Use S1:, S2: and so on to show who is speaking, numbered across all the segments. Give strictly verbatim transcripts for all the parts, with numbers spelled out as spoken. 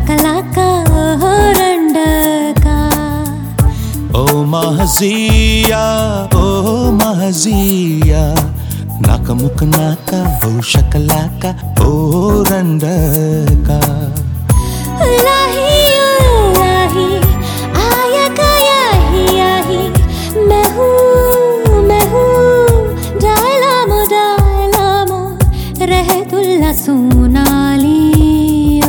S1: शकलाका ओ रंडका।
S2: ओ महजिया ओ महजिया नाक मुक नाका ओ शकलाका ओ रंडका।
S1: लाही लाही आया गया ही आही मैं हूँ मैं हूँ डायलामो डायलामो रहतुल्ला सोनालियो।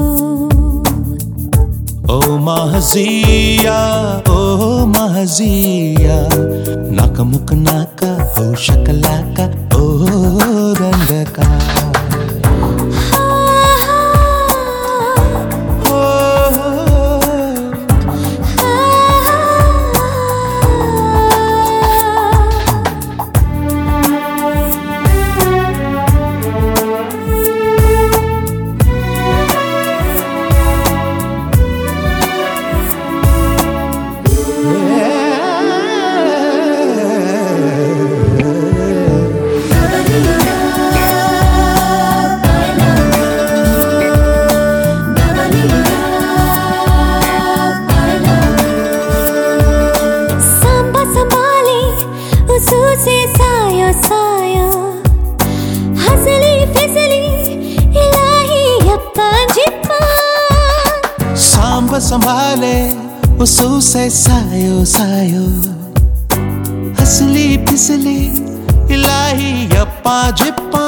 S2: ओ महजिया ओ महजिया नाक मुक नाका ओ शकलाका ओ रंडका।
S1: से सायो सायो हसली फिसली इलाही यप्पा जिप्पा।
S2: सांब संभाले उसू से सायो सायो हसली फिसली इलाही यप्पा जिप्पा।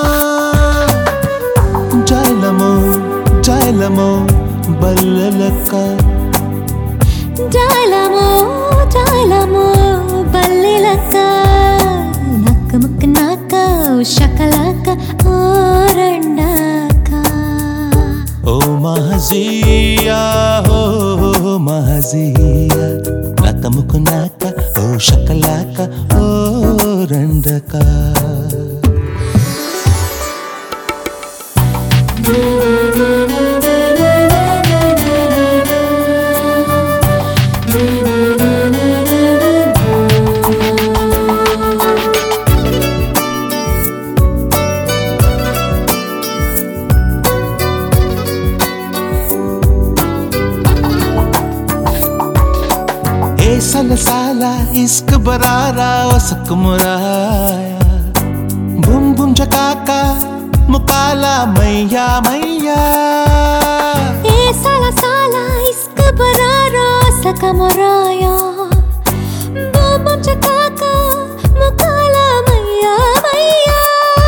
S2: जायलमो जायलमो बल्ललका
S1: डायलामो डायलामो बल्ललका। मुक नाका ओ शकलाका ओ रंडका।
S2: ओ महजिया ओ महजिया नाक मुक नाका ओ शकलाका ओ रंडका। सल साला इश्क बरारा उसक मुराया बुम बुम जकाका मुकाला मैया मैया।
S1: ए साला साला इश्क बरारा उसक मुराया बुम बुम जकाका मुकाला मैया मैया।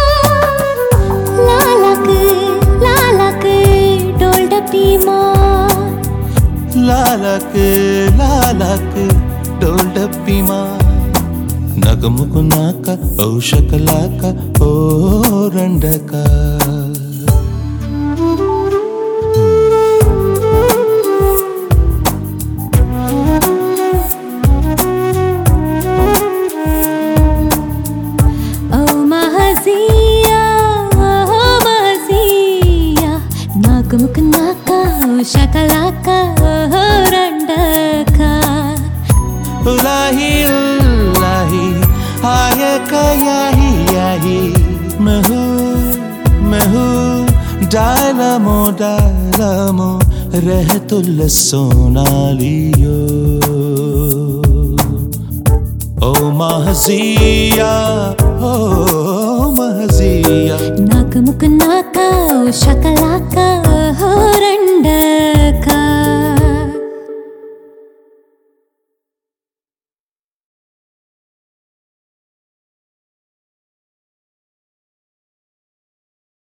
S1: लालक लालक डोल डपी माँ
S2: लालक लालक डोल डप्पी माँ। नक मुक नाका ओ शकलाका ओ रंडका।
S1: ओ महजिया ओ महजिया नाक मुक नाका ओ शकलाका ओ रंडका।
S2: उलाही उलाही आया कयाही याही मैं हूँ मैं हूँ डायलामो डायलामो रहतुल्ला सोनालियो। ओ महजिया ओ महजिया
S1: नाक मुक नाका ओ शकलाका ओ रंडका।